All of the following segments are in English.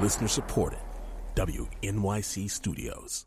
Listener supported. WNYC Studios.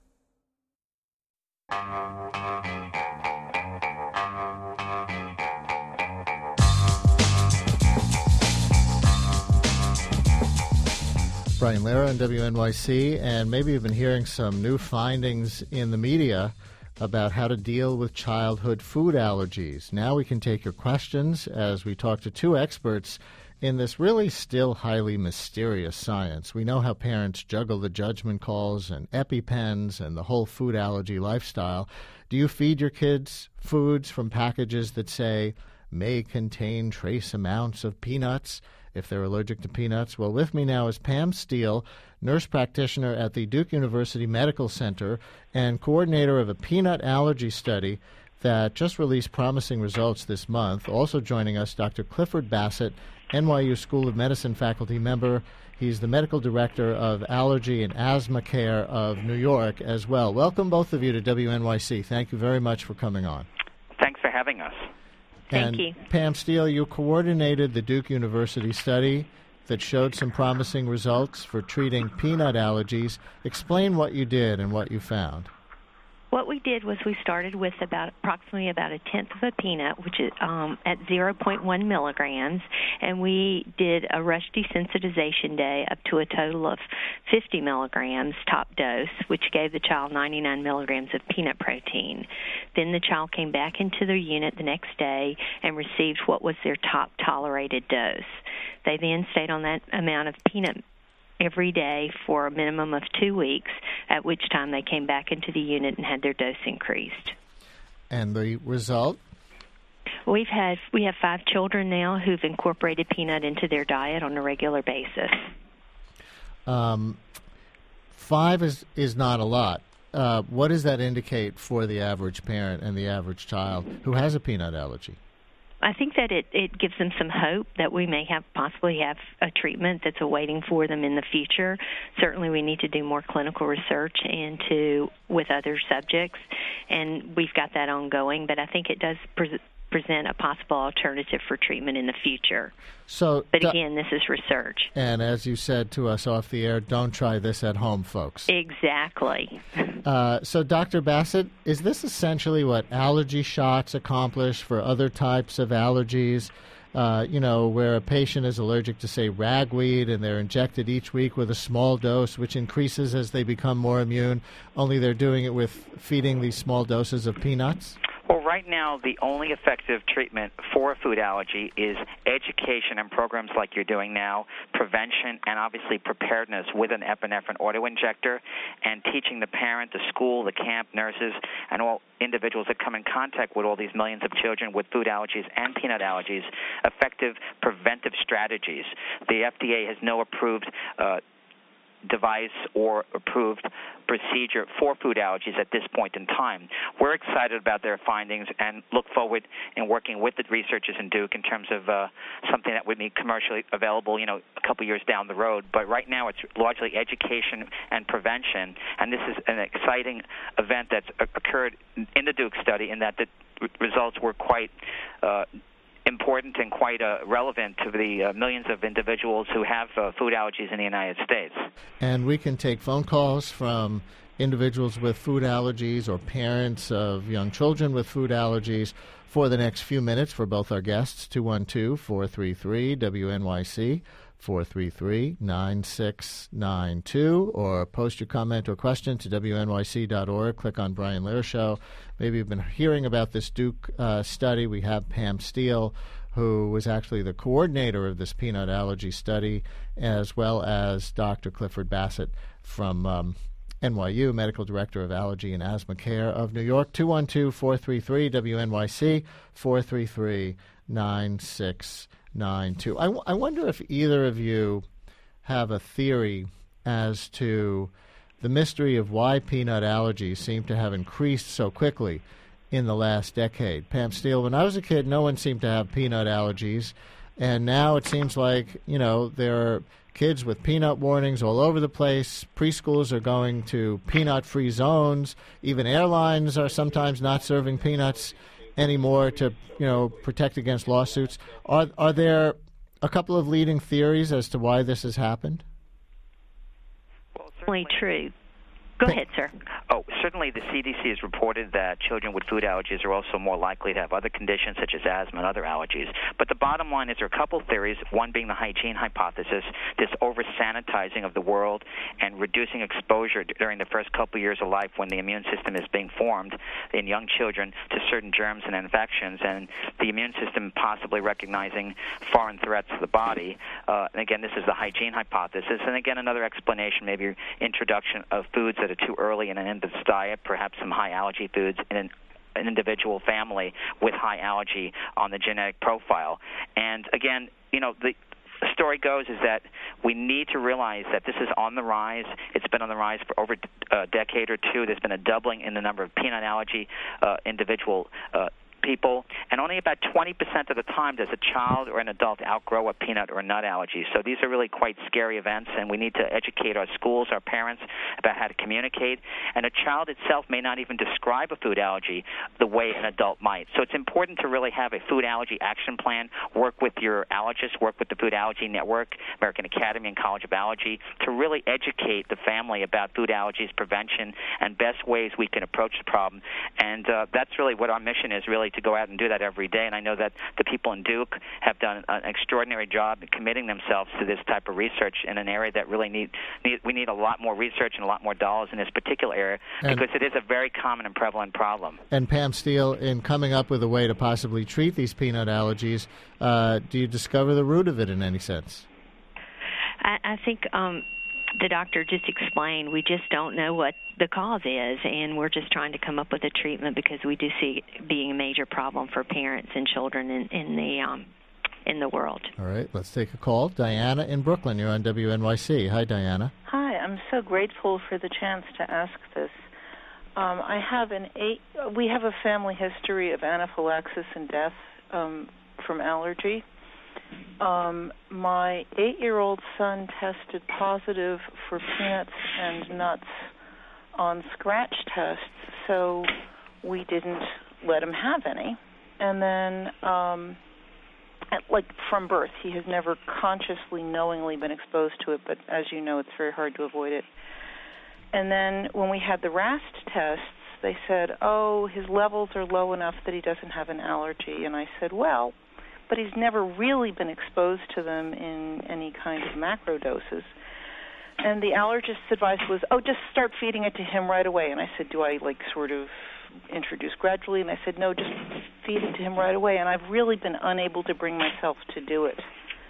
Brian Lehrer on WNYC, and maybe you've been hearing some new findings in the media about how to deal with childhood food allergies. Now we can take your questions as we talk to two experts in this really still highly mysterious science. We know how parents juggle the judgment calls and EpiPens and the whole food allergy lifestyle. Do you feed your kids foods from packages that say may contain trace amounts of peanuts if they're allergic to peanuts? Well, with me now is Pam Steele, nurse practitioner at the Duke University Medical Center and coordinator of a peanut allergy study that just released promising results this month. Also joining us, Dr. Clifford Bassett, NYU School of Medicine faculty member. He's the medical director of Allergy and Asthma Care of New York as well. Welcome, both of you, to WNYC. Thank you very much for coming on. Thanks for having us. Thank you. Pam Steele, you coordinated the Duke University study that showed some promising results for treating peanut allergies. Explain what you did and what you found. What we did was we started with approximately about a tenth of a peanut, which is at 0.1 milligrams, and we did a rush desensitization day up to a total of 50 milligrams top dose, which gave the child 99 milligrams of peanut protein. Then the child came back into their unit the next day and received what was their top tolerated dose. They then stayed on that amount of peanut every day for a minimum of 2 weeks, at which time they came back into the unit and had their dose increased. And the result? We have 5 children now who've incorporated peanut into their diet on a regular basis. 5 is not a lot. What does that indicate for the average parent and the average child who has a peanut allergy? I think that it gives them some hope that we may possibly have a treatment that's awaiting for them in the future. Certainly we need to do more clinical research with other subjects, and we've got that ongoing, but I think it does present a possible alternative for treatment in the future. But again, this is research. And as you said to us off the air, don't try this at home, folks. Exactly. So, Dr. Bassett, is this essentially what allergy shots accomplish for other types of allergies? Where a patient is allergic to, say, ragweed, and they're injected each week with a small dose, which increases as they become more immune, only they're doing it with feeding these small doses of peanuts? Well, right now, the only effective treatment for a food allergy is education and programs like you're doing now, prevention, and obviously preparedness with an epinephrine autoinjector, and teaching the parent, the school, the camp, nurses, and all individuals that come in contact with all these millions of children with food allergies and peanut allergies, effective preventive strategies. The FDA has no approved device or approved procedure for food allergies at this point in time. We're excited about their findings and look forward in working with the researchers in Duke in terms of something that would be commercially available, a couple years down the road. But right now it's largely education and prevention, and this is an exciting event that's occurred in the Duke study in that the results were quite important and quite relevant to the millions of individuals who have food allergies in the United States. And we can take phone calls from individuals with food allergies or parents of young children with food allergies for the next few minutes for both our guests, 212-433-WNYC, 433-9692, or post your comment or question to WNYC.org. Click on Brian Lehrer Show. Maybe you've been hearing about this Duke study. We have Pam Steele, who was actually the coordinator of this peanut allergy study, as well as Dr. Clifford Bassett from NYU, Medical Director of Allergy and Asthma Care of New York. 212-433-WNYC, 433-9692. I wonder if either of you have a theory as to the mystery of why peanut allergies seem to have increased so quickly in the last decade. Pam Steele, when I was a kid, no one seemed to have peanut allergies, and now it seems like, there are kids with peanut warnings all over the place. Preschools are going to peanut-free zones. Even airlines are sometimes not serving peanuts anymore to, protect against lawsuits. Are there a couple of leading theories as to why this has happened? definitely true. Go ahead, sir. Oh, certainly the CDC has reported that children with food allergies are also more likely to have other conditions such as asthma and other allergies. But the bottom line is there are a couple theories, one being the hygiene hypothesis, this over-sanitizing of the world and reducing exposure during the first couple years of life when the immune system is being formed in young children to certain germs and infections, and the immune system possibly recognizing foreign threats to the body. And again, this is the hygiene hypothesis. And again, another explanation, maybe introduction of foods that are too early in an infant's diet, perhaps some high allergy foods in an individual family with high allergy on the genetic profile. And again, the story goes is that we need to realize that this is on the rise. It's been on the rise for over a decade or two. There's been a doubling in the number of peanut allergy individual people, and only about 20% of the time does a child or an adult outgrow a peanut or nut allergy. So these are really quite scary events, and we need to educate our schools, our parents, about how to communicate. And a child itself may not even describe a food allergy the way an adult might. So it's important to really have a food allergy action plan, work with your allergist, work with the Food Allergy Network, American Academy and College of Allergy, to really educate the family about food allergies, prevention, and best ways we can approach the problem. And that's really what our mission is, really, to go out and do that every day. And I know that the people in Duke have done an extraordinary job in committing themselves to this type of research in an area that really we need a lot more research and a lot more dollars in this particular area, because it is a very common and prevalent problem. And Pam Steele, in coming up with a way to possibly treat these peanut allergies, do you discover the root of it in any sense? I think the doctor just explained, we just don't know what the cause is, and we're just trying to come up with a treatment because we do see it being a major problem for parents and children in the world. All right, let's take a call. Diana in Brooklyn, you're on WNYC. Hi, Diana. Hi, I'm so grateful for the chance to ask this. We have a family history of anaphylaxis and death from allergy. My 8-year-old son tested positive for peanuts and nuts on scratch tests, so we didn't let him have any. And then, from birth, he has never consciously, knowingly been exposed to it, but as you know, it's very hard to avoid it. And then when we had the RAST tests, they said, his levels are low enough that he doesn't have an allergy. And I said, well, but he's never really been exposed to them in any kind of macro doses. And the allergist's advice was, just start feeding it to him right away. And I said, do I sort of introduce gradually? And I said, no, just feed it to him right away. And I've really been unable to bring myself to do it.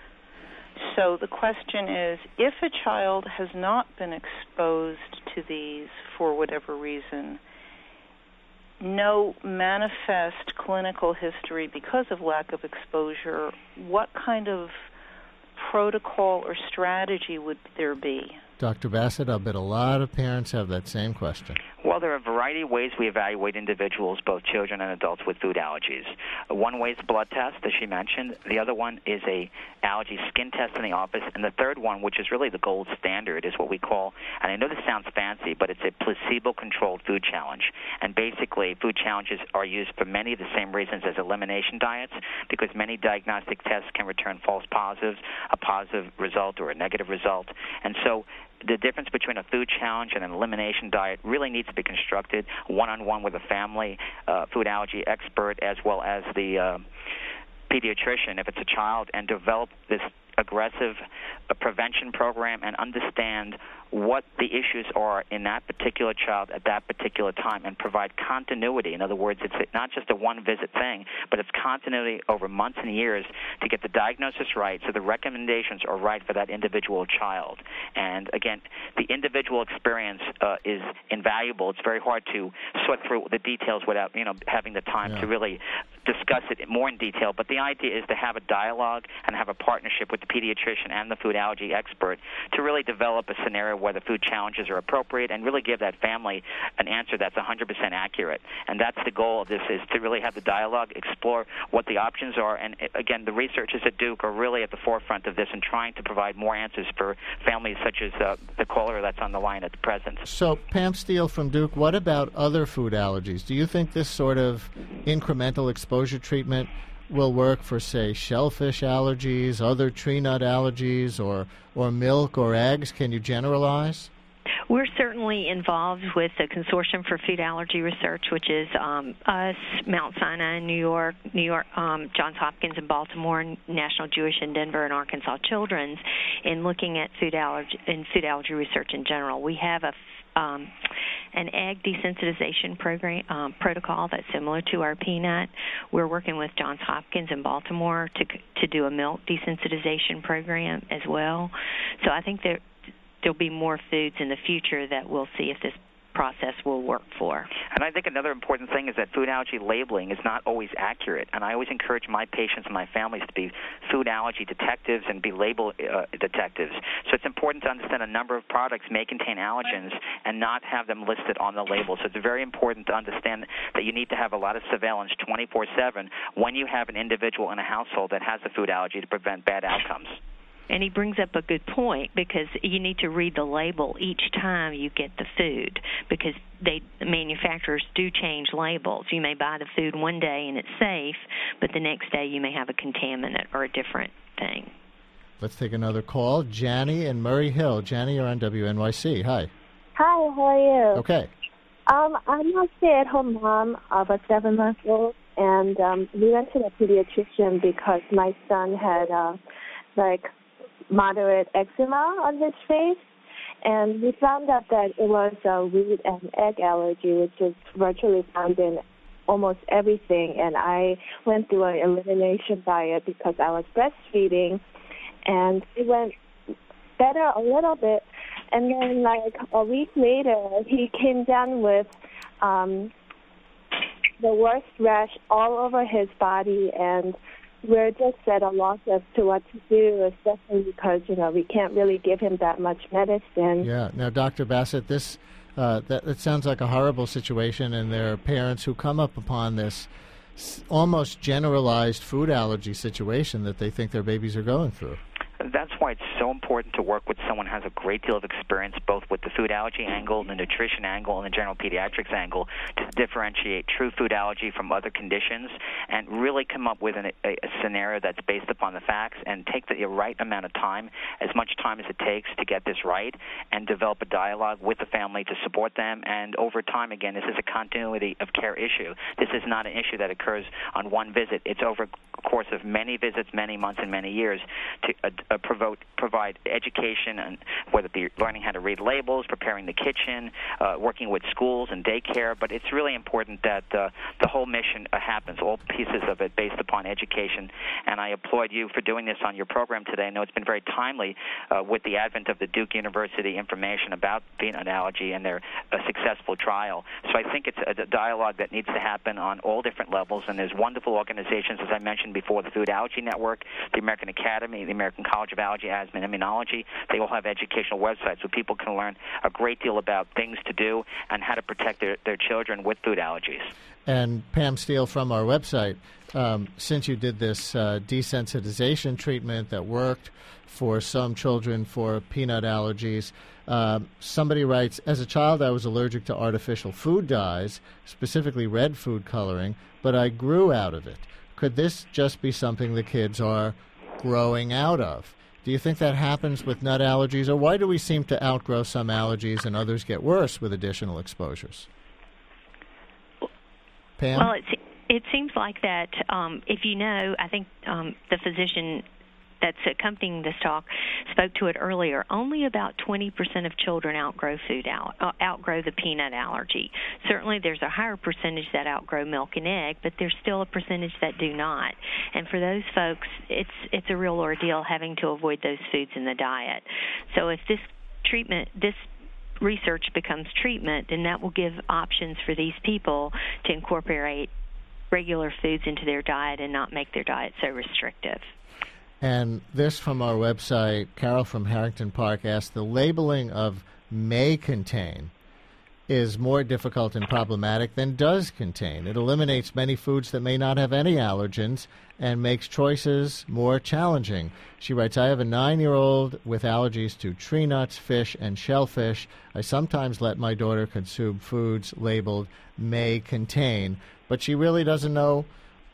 So the question is, if a child has not been exposed to these for whatever reason, no manifest clinical history because of lack of exposure, what kind of protocol or strategy would there be? Dr. Bassett, I'll bet a lot of parents have that same question. Well, there are a variety of ways we evaluate individuals, both children and adults, with food allergies. One way is a blood test, as she mentioned. The other one is a allergy skin test in the office. And the third one, which is really the gold standard, is what we call, and I know this sounds fancy, but it's a placebo-controlled food challenge. And basically, food challenges are used for many of the same reasons as elimination diets, because many diagnostic tests can return false positives, a positive result or a negative result. And so the difference between a food challenge and an elimination diet really needs to be constructed one-on-one with a family food allergy expert, as well as the pediatrician if it's a child, and develop this aggressive prevention program and understand what the issues are in that particular child at that particular time, and provide continuity. In other words, it's not just a one-visit thing, but it's continuity over months and years to get the diagnosis right so the recommendations are right for that individual child. And again, the individual experience is invaluable. It's very hard to sort through the details without having the time to really discuss it more in detail. But the idea is to have a dialogue and have a partnership with the pediatrician and the food allergy expert to really develop a scenario where the food challenges are appropriate and really give that family an answer that's 100% accurate. And that's the goal of this, is to really have the dialogue, explore what the options are. And again, the researchers at Duke are really at the forefront of this and trying to provide more answers for families such as the caller that's on the line at the present. So, Pam Steele from Duke, what about other food allergies? Do you think this sort of incremental exposure treatment will work for, say, shellfish allergies, other tree nut allergies, or milk or eggs? Can you generalize? We're certainly involved with the Consortium for Food Allergy Research, which is us, Mount Sinai in New York, Johns Hopkins in Baltimore, National Jewish in Denver, and Arkansas Children's, in looking at food allergy research in general. We have an egg desensitization protocol that's similar to our peanut. We're working with Johns Hopkins in Baltimore to do a milk desensitization program as well. So I think there'll be more foods in the future that we'll see if this process will work for. And I think another important thing is that food allergy labeling is not always accurate, and I always encourage my patients and my families to be food allergy detectives and be label detectives. So it's important to understand a number of products may contain allergens and not have them listed on the label. So it's very important to understand that you need to have a lot of surveillance 24/7 when you have an individual in a household that has a food allergy to prevent bad outcomes. And he brings up a good point, because you need to read the label each time you get the food, because the manufacturers do change labels. You may buy the food one day and it's safe, but the next day you may have a contaminant or a different thing. Let's take another call. Janny in Murray Hill. Janny, you're on WNYC. Hi. Hi, how are you? Okay. I'm a stay-at-home mom of a 7-month-old, and we went to the pediatrician because my son had moderate eczema on his face, and we found out that it was a wheat and egg allergy, which is virtually found in almost everything. And I went through an elimination diet because I was breastfeeding, and it went better a little bit. And then, a week later, he came down with the worst rash all over his body, and we're just at a loss as to what to do, especially because, we can't really give him that much medicine. Yeah. Now, Dr. Bassett, this that sounds like a horrible situation, and there are parents who come up upon this almost generalized food allergy situation that they think their babies are going through. That's why it's so important to work with someone who has a great deal of experience both with the food allergy angle, the nutrition angle, and the general pediatrics angle to differentiate true food allergy from other conditions and really come up with a scenario that's based upon the facts and take the right amount of time, as much time as it takes to get this right, and develop a dialogue with the family to support them. And over time, again, this is a continuity of care issue. This is not an issue that occurs on one visit. It's over a course of many visits, many months, and many years to provide education, and whether it be learning how to read labels, preparing the kitchen, working with schools and daycare. But it's really important that the whole mission happens, all pieces of it based upon education. And I applaud you for doing this on your program today. I know it's been very timely with the advent of the Duke University information about peanut allergy and their successful trial. So I think it's a dialogue that needs to happen on all different levels, and there's wonderful organizations, as I mentioned before, the Food Allergy Network, the American Academy, the American College of Allergy, Asthma, and Immunology. They all have educational websites so people can learn a great deal about things to do and how to protect their children with food allergies. And Pam Steele from our website, since you did this desensitization treatment that worked for some children for peanut allergies, somebody writes, as a child I was allergic to artificial food dyes, specifically red food coloring, but I grew out of it. Could this just be something the kids are growing out of? Do you think that happens with nut allergies, or why do we seem to outgrow some allergies and others get worse with additional exposures? Pam? Well, it seems like that. If you know, I think the physician that's accompanying this talk spoke to it earlier. Only about 20% of children outgrow the peanut allergy. Certainly, there's a higher percentage that outgrow milk and egg, but there's still a percentage that do not. And for those folks, it's a real ordeal having to avoid those foods in the diet. So if this research becomes treatment, then that will give options for these people to incorporate regular foods into their diet and not make their diet so restrictive. And this from our website, Carol from Harrington Park asked, the labeling of may contain is more difficult and problematic than does contain. It eliminates many foods that may not have any allergens and makes choices more challenging. She writes, I have a 9-year-old with allergies to tree nuts, fish, and shellfish. I sometimes let my daughter consume foods labeled may contain, but she really doesn't know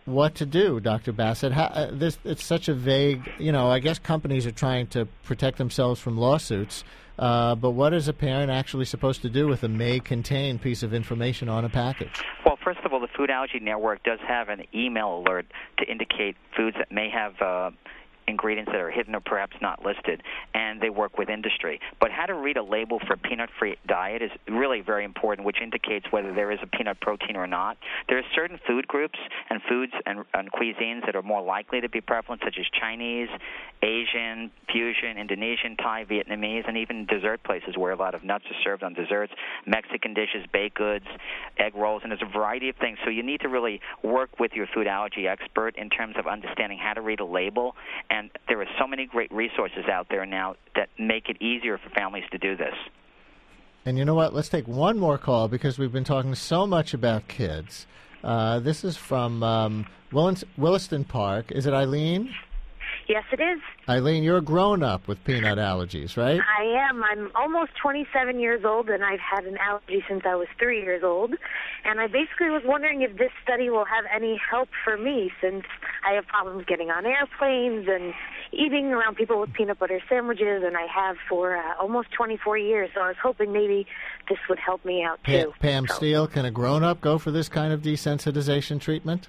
what to do, Dr. Bassett. It's such a vague, I guess companies are trying to protect themselves from lawsuits, but what is a parent actually supposed to do with a may contain piece of information on a package? Well, first of all, the Food Allergy Network does have an email alert to indicate foods that may have ingredients that are hidden or perhaps not listed, and they work with industry. But how to read a label for a peanut-free diet is really very important, which indicates whether there is a peanut protein or not. There are certain food groups and foods and cuisines that are more likely to be prevalent, such as Chinese, Asian, fusion, Indonesian, Thai, Vietnamese, and even dessert places where a lot of nuts are served on desserts, Mexican dishes, baked goods, egg rolls, and there's a variety of things. So you need to really work with your food allergy expert in terms of understanding how to read a label. And there are so many great resources out there now that make it easier for families to do this. And you know what? Let's take one more call because we've been talking so much about kids. This is from Williston Park. Is it Eileen? Yes, it is. Eileen, you're a grown-up with peanut allergies, right? I am. I'm almost 27 years old, and I've had an allergy since I was 3 years old. And I basically was wondering if this study will have any help for me, since I have problems getting on airplanes and eating around people with peanut butter sandwiches, and I have for almost 24 years. So I was hoping maybe this would help me out, too. Pam Steele, can a grown-up go for this kind of desensitization treatment?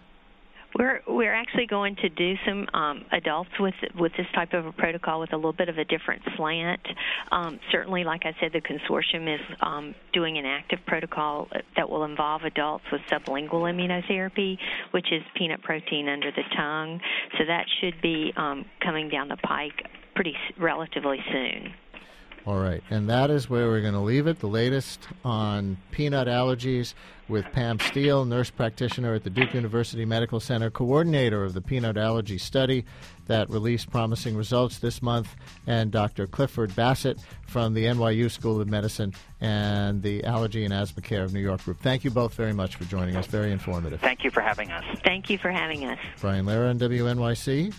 We're actually going to do some adults with this type of a protocol with a little bit of a different slant. Certainly, like I said, the consortium is doing an active protocol that will involve adults with sublingual immunotherapy, which is peanut protein under the tongue. So that should be coming down the pike relatively soon. All right, and that is where we're going to leave it. The latest on peanut allergies with Pam Steele, nurse practitioner at the Duke University Medical Center, coordinator of the peanut allergy study that released promising results this month, and Dr. Clifford Bassett from the NYU School of Medicine and the Allergy and Asthma Care of New York group. Thank you both very much for joining us. Very informative. Thank you for having us. Thank you for having us. Brian Lara on WNYC.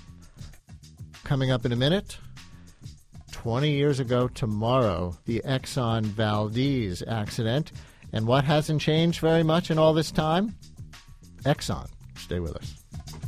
Coming up in a minute. 20 years ago tomorrow, the Exxon Valdez accident. And what hasn't changed very much in all this time? Exxon. Stay with us.